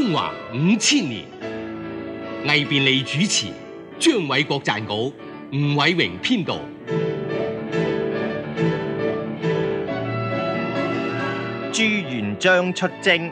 中華5000年，魏便利主持，張偉國撰稿，吳偉榮編導。 朱元璋出征。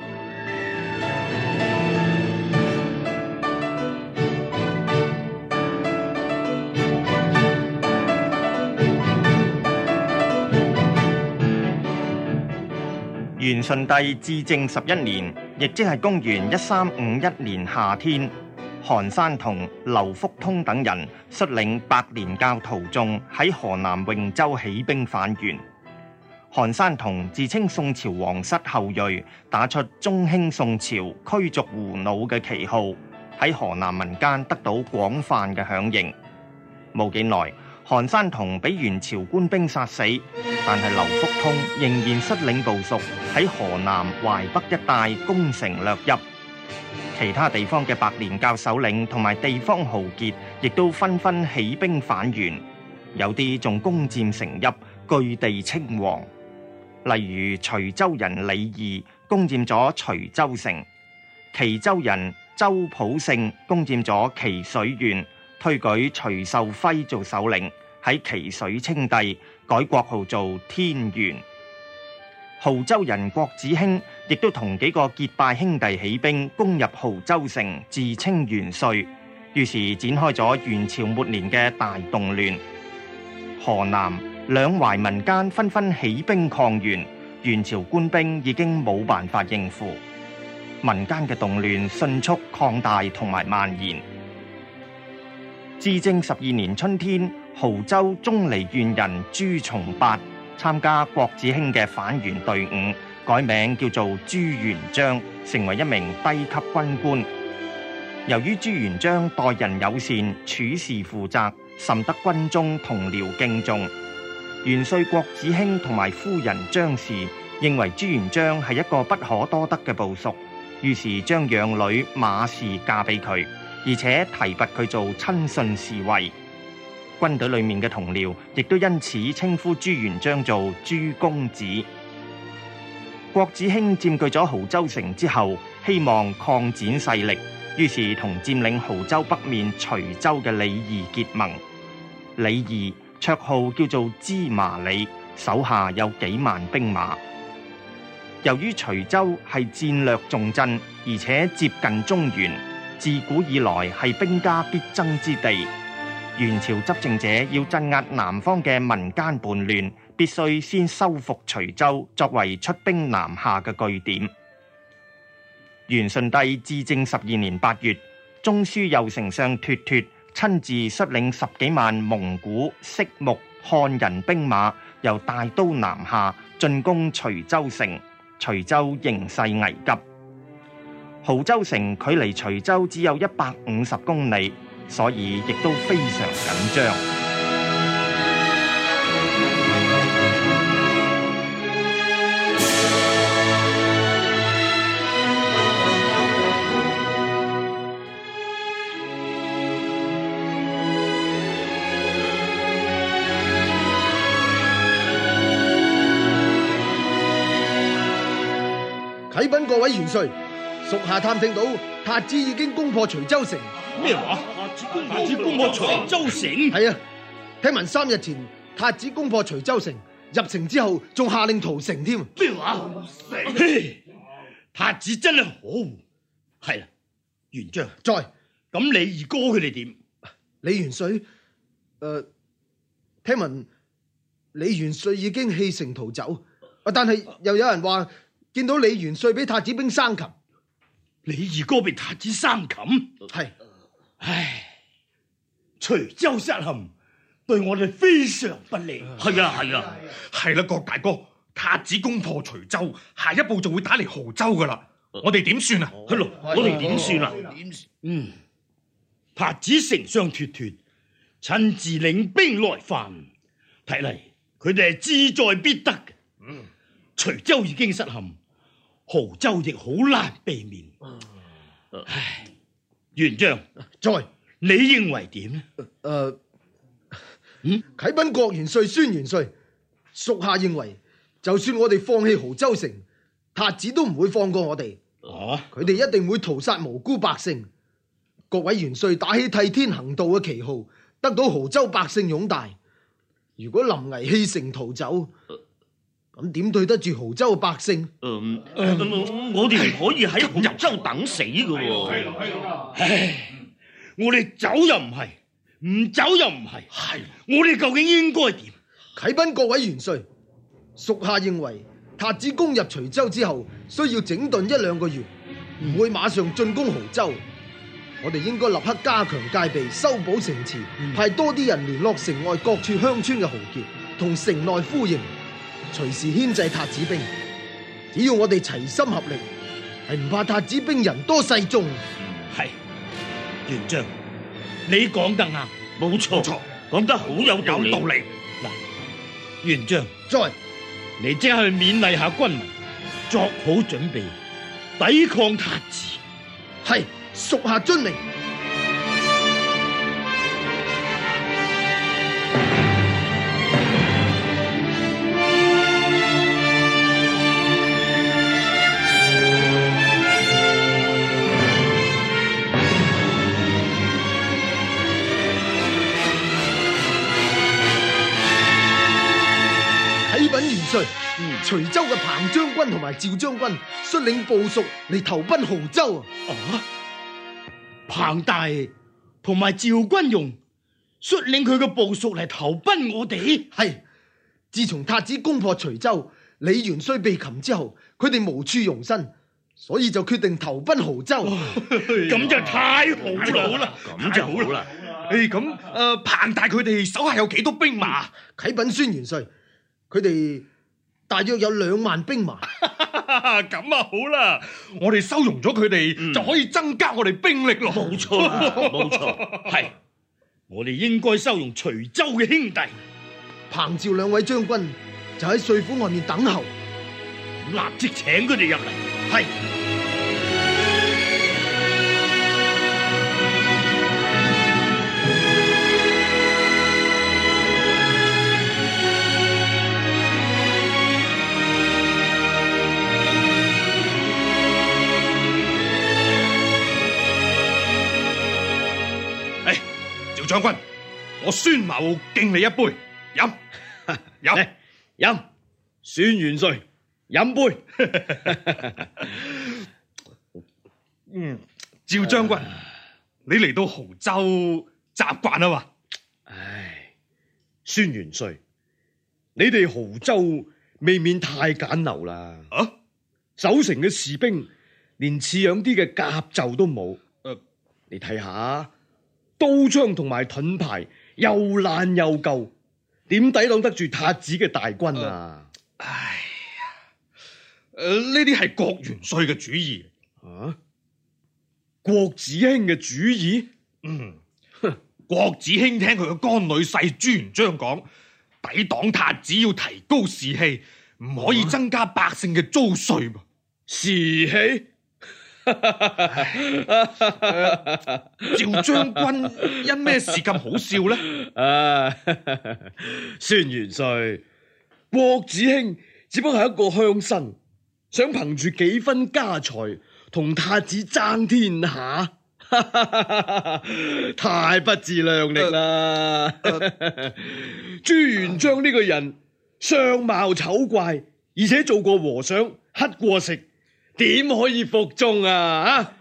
元順帝至正11年，亦即係公元1351年夏天，韓山童、劉福通等人率領白蓮教徒眾喺河南永州起兵反袁。韓山童自稱宋朝皇室後裔，打出中興宋朝驅逐胡虜嘅旗號，喺河南民間得到廣泛嘅響應。冇幾耐，韓山童俾元朝官兵殺死，但係劉福通仍然率領部屬喺河南淮北一帶攻城略邑。其他地方嘅白蓮教首領同埋地方豪傑亦都紛紛起兵反袁，有啲仲攻佔城邑，據地稱王。例如徐州人李義攻佔咗徐州城，祁州人周普勝攻佔咗祁水縣，推舉徐秀輝做首領，喺祁水稱帝，改國號做天元。亳州人郭子興亦都同幾個結拜兄弟起兵攻入亳州城，自稱元帥，於是展開咗元朝末年嘅大動亂。河南兩淮民間紛紛起兵抗袁，元朝官兵已經冇辦法應付，民間嘅動亂迅速擴大同埋蔓延。至正12年春天，亳州鍾離縣人朱重八參加郭子興嘅反袁隊伍，改名叫做朱元璋，成為一名低級軍官。由於朱元璋待人友善，處事負責，甚得軍中同僚敬重。元帥郭子興同埋夫人張氏認為朱元璋係一個不可多得嘅部屬，於是將養女馬氏嫁俾佢，而且提拔佢做親信侍衛。軍隊裏面嘅同僚亦都因此稱呼朱元璋做朱公子。郭子興佔據咗亳州城之後，希望擴展勢力，於是同佔領亳州北面徐州嘅李義結盟。李義綽號叫做芝麻李，手下有幾萬兵馬。由於徐州係戰略重鎮，而且接近中原，自古以來係兵家必爭之地。元朝執政者要鎮壓南方嘅民間叛亂，必須先收復徐州，作為出兵南下嘅據點。元順帝至正12年8月，中書右丞相脱脱親自率領10幾萬蒙古、色目、漢人兵馬，由大都南下進攻徐州城。徐州形勢危急，亳州城距離徐州只有150公里，所以亦都非常緊張。 啟稟各位元帥，屬下探聽到韃子已經攻破徐州城。 咩話？韃子攻破徐州城？ 係啊，聽聞3日前韃子攻破徐州城，入城之後仲下令屠城添。 咩話？韃子真係可惡。係啦，元璋在。 咁李二哥佢哋點？ 李元帥，聽聞李元帥已經棄城逃走，但係又有人話見到李元帥俾韃子兵生擒。 李二哥被韃子生擒？ 係。 唉，徐州失陷，對我哋非常不利。 係啊，係啦，郭大哥，韃子攻破徐州，下一步就會打嚟亳州噶啦，我哋點算啊？ 係咯，我哋點算啊？韃子丞相脱脱親自領兵來犯，睇嚟佢哋係志在必得嘅。徐州已經失陷，亳州亦好難避免。唉，元璋在， 你認為點呢？ 啟稟郭元帥、孫元帥，屬下認為，就算我哋放棄亳州城，韃子都唔會放過我哋。 啊！ 佢哋一定會屠殺無辜百姓。各位元帥打起替天行道嘅旗號，得到亳州百姓擁戴。如果臨危棄城逃走，咁點對得住亳州百姓？ 我哋唔可以喺亳州等死㗎喎。 唉，我哋走又唔係，唔走又唔係，我哋究竟應該點？ 啟稟各位元帥，屬下認為韃子攻入徐州之後，需要整頓1、2個月，唔會馬上進攻亳州。我哋應該立刻加強戒備，修補城池，派多啲人聯絡城外各處鄉村嘅豪傑，同城內呼應，隨時牽制韃子兵。只要我哋齊心合力，係唔怕韃子兵人多勢眾。 係，元將，你講得啱， 冇錯，講得好有道理。 嗱，元將， 在你即刻去勉勵下軍民，作好準備，抵抗韃子。 係，屬下遵命。啟稟元帥，徐州嘅彭將軍同埋趙將軍率領部屬嚟投奔亳州啊！ 彭大同埋趙軍容率領佢嘅部屬嚟投奔我哋。 係，自從韃子攻破徐州，李元帥被擒之後，佢哋無處容身，所以就決定投奔亳州。 咁就太好啦！ 咁就好啦。 咁彭大佢哋手下有幾多兵馬？ 啟稟孫元帥，佢哋大約有2萬兵馬。 咁啊好啦，我哋收容咗佢哋，就可以增加我哋兵力咯。 冇錯啦，冇錯， 係，我哋應該收容徐州嘅兄弟。 彭趙2位將軍就喺帥府外面等候， 立即請佢哋入嚟。 係。 趙將軍，我孫某敬你一杯，飲。 孫元帥，飲杯。 趙將軍，你嚟到亳州習慣啊嘛？ 唉，孫元帥，你哋亳州未免太簡陋啦。 啊， 守城嘅士兵連似樣啲嘅甲胄都冇。你睇下。刀槍同埋盾牌又爛又舊，點抵擋得住韃子嘅大軍啊？ 哎呀，呢啲係郭元帥嘅主意。 啊，郭子興嘅主意？ 郭子興聽佢嘅乾女婿朱元璋講，抵擋韃子要提高士氣，唔可以增加百姓嘅租稅。 士氣？ 趙將軍因咩事咁好笑呢？ 孫元帥，郭子興只不過係一個鄉紳，想憑住幾分家財同韃子爭天下，太不自量力啦！朱元璋呢個人相貌醜怪，而且做過和尚，乞過食。點可以服眾啊？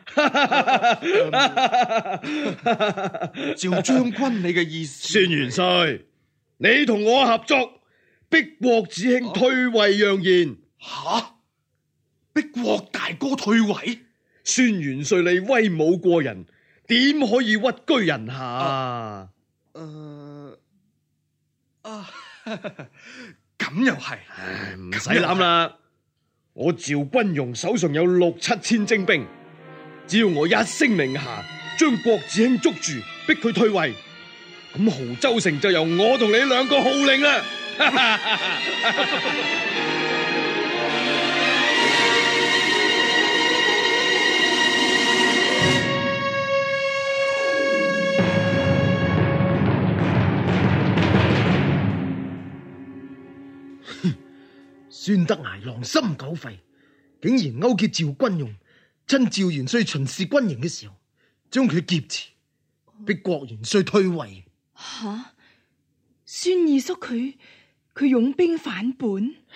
趙將軍，你嘅意思？ 孫元帥，你同我合作，逼郭子興退位讓賢。 吓？逼郭大哥退位？ 孫元帥你威武過人，點可以屈居人下？ 咁又係， 唔使諗啦。我趙軍容手上有6、7千精兵，只要我一聲令下，將郭子興捉住，逼佢退位，咁亳州城就由我同你2個號令啦！ 孫德崖狼心狗肺，竟然勾結趙軍容， 趁趙元帥巡視軍營嘅時候，將佢劫持，逼郭元帥退位。 吓，孫二叔佢擁兵反叛，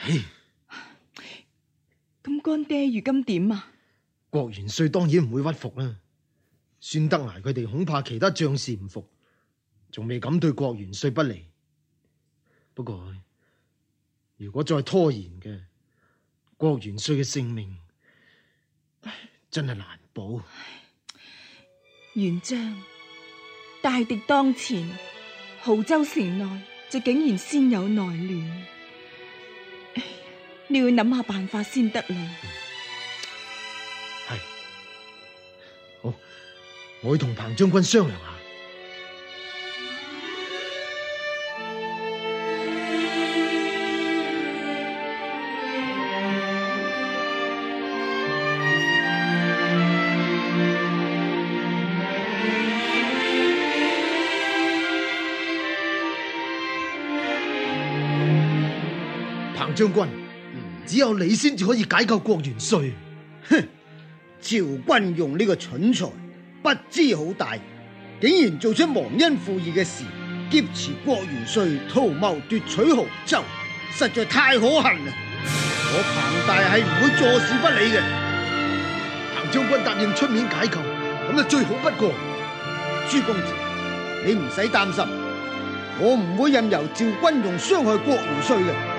咁乾爹如今點啊？ 郭元帥當然唔會屈服啦。孫德崖佢哋恐怕其他將士唔服，仲未敢對郭元帥不利。不過如果再拖延嘅，郭元帥嘅性命真係難保。 元將，大敵當前，亳州城內就竟然先有內亂，你要諗下辦法先得啦。 係，好，我會同彭將軍商量下。彭將軍，只有你先至可以解救郭元帥。 哼！趙軍用呢個蠢材不知好大，竟然做出忘恩負義嘅事，劫持郭元帥，圖謀奪取亳州，實在太可恨啦！我彭大係唔會坐視不理嘅。 彭將軍答應出面解救，咁就最好不過。 朱公子，你唔使擔心，我唔會任由趙軍用傷害郭元帥嘅。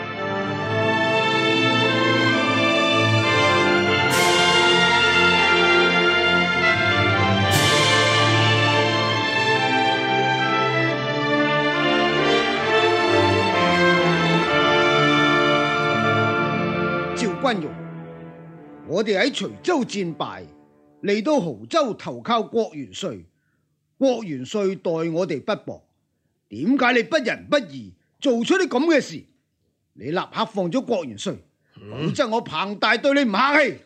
關羽，我哋喺徐州戰敗，嚟到亳州投靠郭元帥。郭元帥待我哋不薄，點解你不仁不義，做出啲咁嘅事？你立刻放咗郭元帥，否則我彭大對你唔客氣。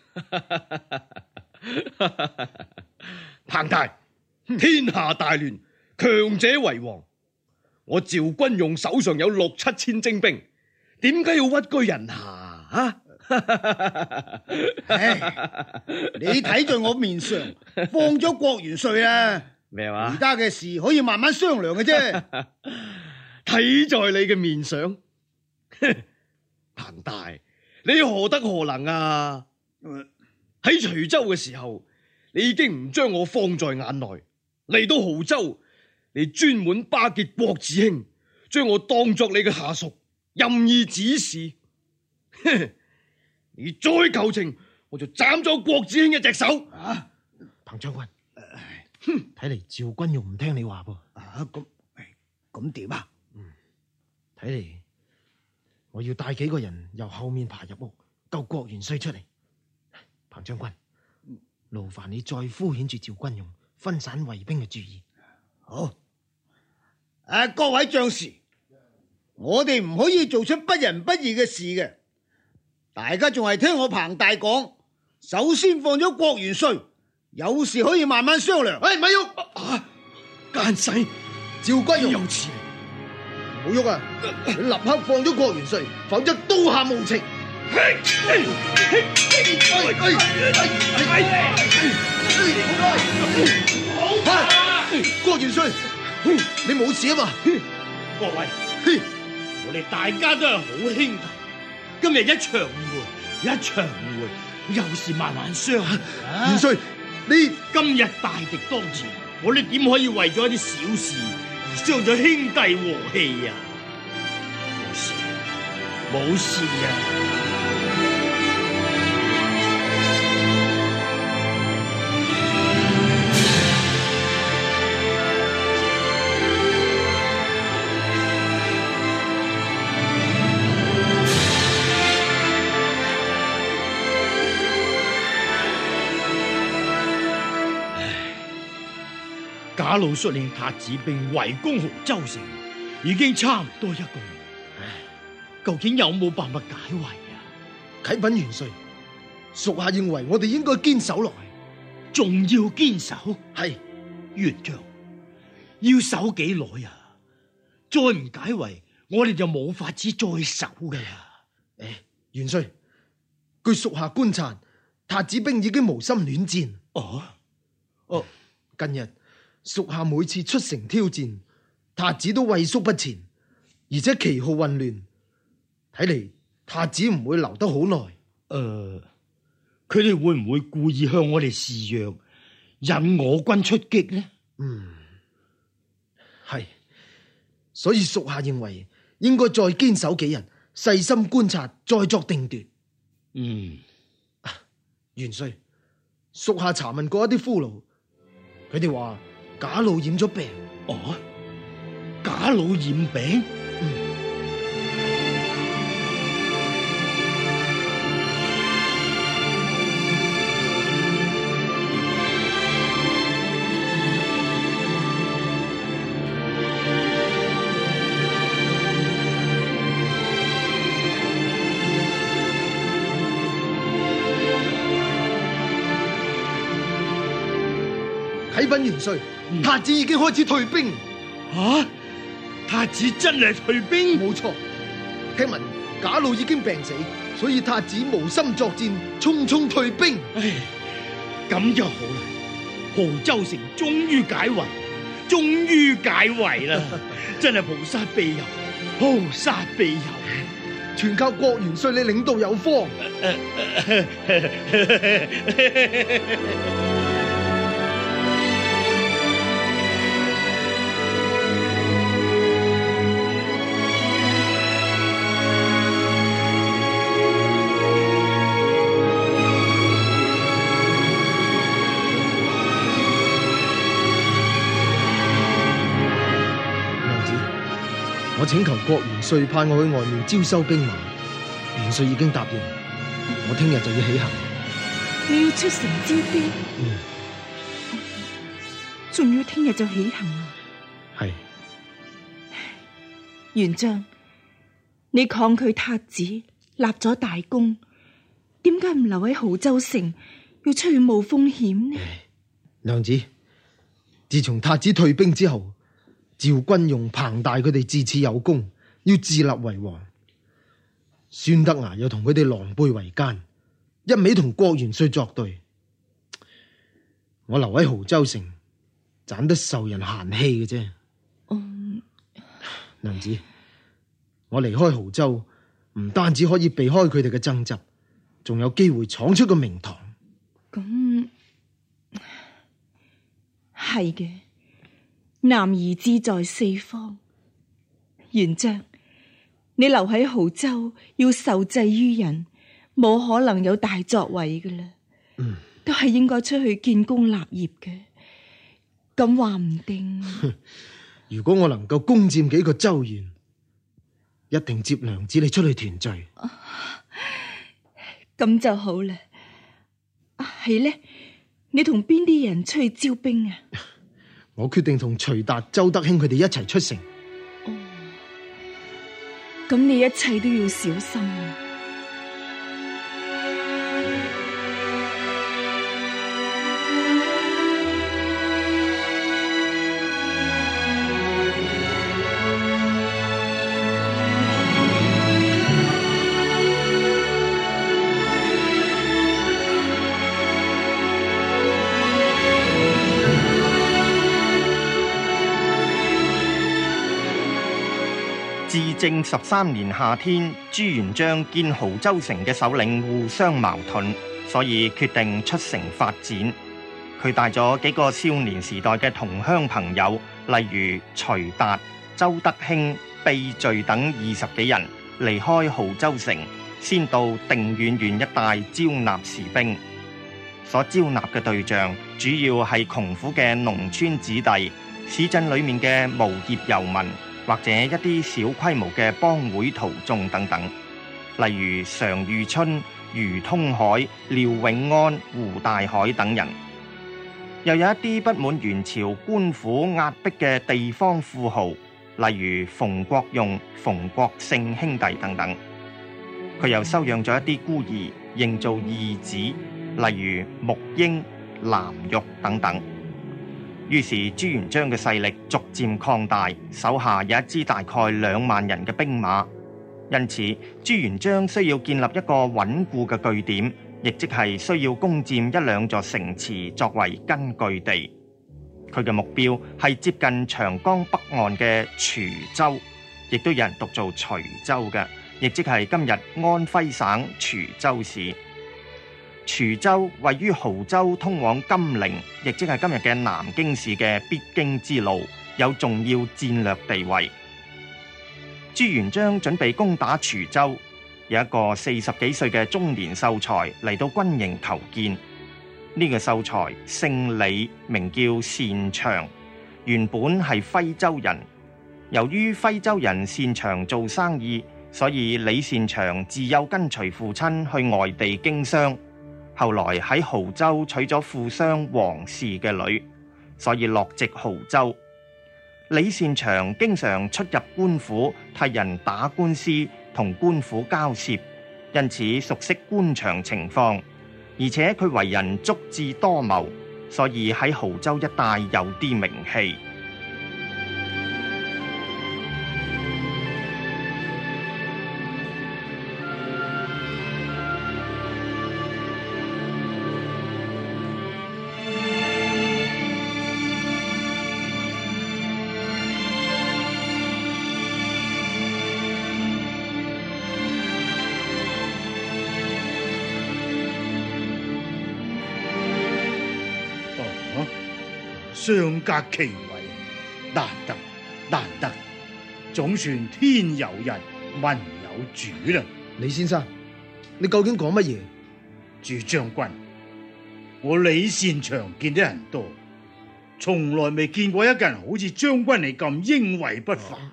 彭大，天下大亂，強者為王。我趙軍用手上有6、7千精兵，點解要屈居人下啊？ 你睇在我面上，放咗郭元帥啦。 咩話？ 而家嘅事可以慢慢商量嘅啫。 睇在你嘅面上，彭大，你何德何能啊？喺徐州嘅時候，你已經唔將我放在眼內，嚟到亳州，你專門巴結郭子興，將我當作你嘅下屬，任意指示。你再求情，我就斬咗郭子興一隻手。 彭將軍，睇嚟趙軍用唔聽你話噃。 咁點啊？ 睇嚟我要帶幾個人由後面爬入屋，救郭元帥出嚟。彭將軍，勞煩你再敷衍住趙軍用，分散衛兵嘅注意。 好。各位將士，我哋唔可以做出不仁不義嘅事嘅。大家仲係聽我彭大講，首先放咗郭元帥，有事可以慢慢商量。 咪喐！ 奸細， 趙軍用有此理， 唔好喐啊！你立刻放咗郭元帥，否則刀下無情。郭元帥，你冇事啊嘛？ 各位，我哋大家都係好兄弟。今日一場誤會，有事慢慢商量。 元帥，你今日大敵當前，我哋點可以為咗一啲小事而傷咗兄弟和氣啊？冇事啊！假路率領韃子兵圍攻亳州城，已經差唔多1個月。究竟有冇辦法解圍啊？ 啟稟元帥，屬下認為我哋應該堅守落去。 仲要堅守？ 係， 元將要守幾耐啊？再唔解圍，我哋就冇法子再守噶啦。 元帥，據屬下觀察， 韃子兵已經無心戀戰。 哦， 近日屬下每次出城挑戰，韃子都畏縮不前，而且旗號混亂，睇嚟韃子唔會留得好耐。 佢哋會唔會故意向我哋示弱，引我軍出擊呢？ 係，所以屬下認為應該再堅守幾日，細心觀察，再作定奪。元帥，屬下查問過一啲俘虜，佢哋話賈老染咗病。 賈老染病？ 啟稟元帥，韃子已經開始退兵。 韃子真係退兵？ 冇錯，聽聞賈老已經病死，所以韃子無心作戰，匆匆退兵。 咁就好啦，亳州城終於解圍啦！真係菩薩庇佑，菩薩庇佑， 全靠郭元帥你領導有方。我請求郭元帥派我去外面招收兵馬，元帥已經答應，我聽日就要起行。 你要出城招兵？仲要聽日就起行啊？ 係。 元將，你抗拒韃子，立咗大功，點解唔留喺亳州城，要出去冒風險呢？ 娘子，自從韃子退兵之後，趙君用、彭大佢哋自恃有功，要自立為王。孫德崖又同佢哋狼狽為奸，一味同郭元帥作對。我留喺亳州城，盞得受人嫌棄嘅啫。娘子，我離開亳州，唔單止可以避開佢哋嘅爭執，仲有機會闖出個名堂。 咁係嘅。男兒志在四方，元將，你留喺亳州要受制於人，冇可能有大作為㗎啦。都係應該出去建功立業嘅。咁話唔定， 如果我能夠攻佔幾個州縣，一定接娘子你出去團聚。 咁就好啦。係呢，你同邊啲人出去招兵啊？ 我決定同徐達、周德興佢哋一齊出城。 咁你一切都要小心啊！ 至正13年夏天，朱元璋見亳州城嘅首領互相矛盾，所以決定出城發展。佢帶咗幾個少年時代嘅同鄉朋友，例如徐達、周德興、秘敘等20幾人，離開亳州城，先到定遠縣一帶招納士兵。所招納嘅對象主要係窮苦嘅農村子弟、市鎮裏面嘅無業遊民，或者一啲小規模嘅幫會徒眾等等，例如常遇春、余通海、廖永安、胡大海等人。又有一啲不滿元朝官府壓迫嘅地方富豪，例如馮國用、馮國勝兄弟等等。佢又收養咗一啲孤兒，認做義子，例如穆英、藍玉等等。於是朱元璋嘅勢力逐漸擴大，手下有一支大概2萬人嘅兵馬。因此，朱元璋需要建立一個穩固嘅據點， 亦即係需要攻佔一兩座城池作為根據地。佢嘅目標係接近長江北岸嘅滁州，亦都有人讀做徐州嘅，亦即係今日安徽省滁州市。滁州位於亳州通往金陵，亦即係今日嘅南京市嘅必經之路，有重要戰略地位。朱元璋準備攻打滁州，有一個40幾歲嘅中年秀才嚟到軍營求見。呢個秀才姓李，名叫善長，原本係徽州人。由於徽州人擅長做生意，所以李善長自幼跟隨父親去外地經商。後來喺亳州娶咗富商王氏嘅女，所以落籍亳州。李善長經常出入官府，替人打官司，同官府交涉，因此熟悉官場情況。而且佢為人足智多謀，所以喺亳州一帶有啲名氣。 相隔其位，難得，總算天有日，民有主啦。 李先生，你究竟講乜嘢？ 朱將軍，我李善長見得人多，從來未見過一個人好似將軍你咁英偉不凡。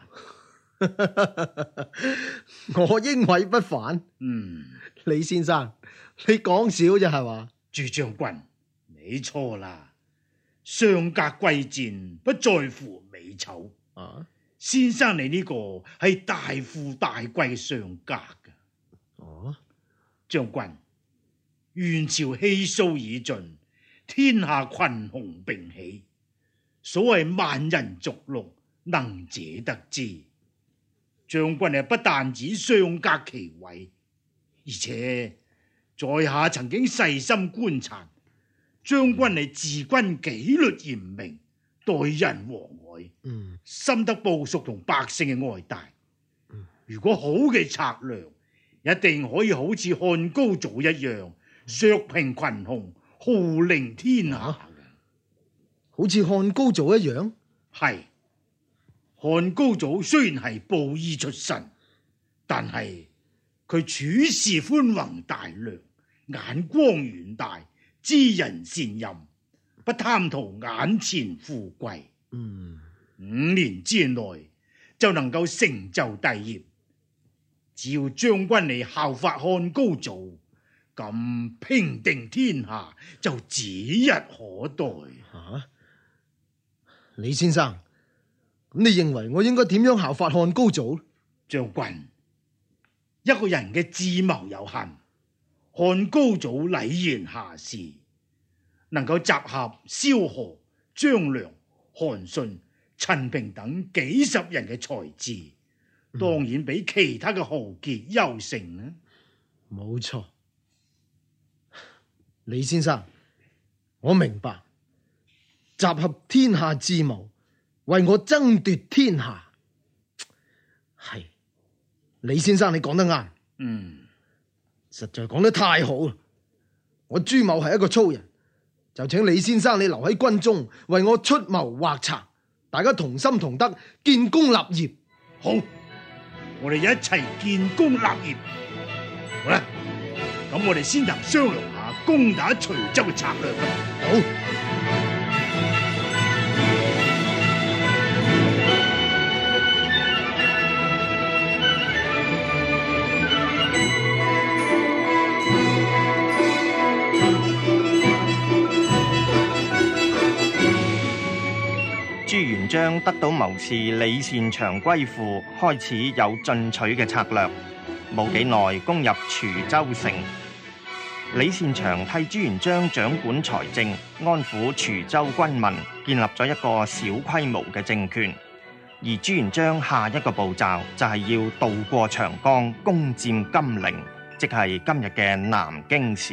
我英偉不凡？李先生，你講笑啫係嘛？ 朱將軍，你錯啦。相隔貴賤，不在乎美醜。先生你呢個係大富大貴嘅相隔㗎。將軍，元朝氣數已盡，天下群雄並起，所謂萬人逐鹿，能者得之。將軍不但只相隔其位，而且在下曾經細心觀察。將軍你治軍紀律嚴明，待人和藹，深得部屬同百姓嘅愛戴。如果好嘅策略，一定可以好似漢高祖一樣，削平群雄，號令天下。 好似漢高祖一樣？ 係。漢高祖雖然係布衣出身，但係佢處事寬宏大量，眼光遠大，知人善任，不貪圖眼前富貴。5年之內就能夠成就帝業。只要將軍你效法漢高祖，咁平定天下就指日可待。 李先生，咁你認為我應該點樣效法漢高祖？ 將軍，一個人嘅智謀有限，漢高祖禮賢下士，能夠集合蕭何、張良、韓信、陳平等幾十人嘅才智，當然比其他嘅豪傑優勝啦。 冇錯，李先生，我明白，集合天下智謀，為我爭奪天下。係，李先生你講得啱。實在講得太好啦！我朱某係一個粗人，就請李先生你留喺軍中，為我出謀劃策，大家同心同德，建功立業。 好，我哋一齊建功立業。好啦，咁我哋先行商量下攻打徐州嘅策略。好。 朱元璋得到謀士李善長歸附，開始有進取嘅策略。冇幾耐，攻入滁州城。李善長替朱元璋掌管財政，安撫滁州軍民，建立咗一個小規模嘅政權。而朱元璋下一個步驟就係要渡過長江，攻佔金陵， 即係今日嘅南京市。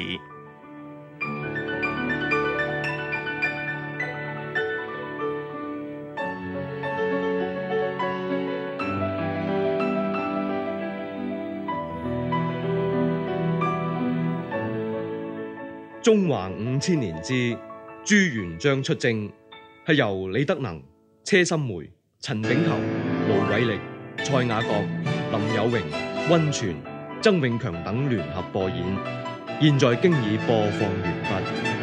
中華5000年之朱元璋出征，係由李德能、車心梅、陳炳球、盧偉力、蔡雅閣、林有榮、溫泉、曾永強等聯合播演，現在經已播放完畢。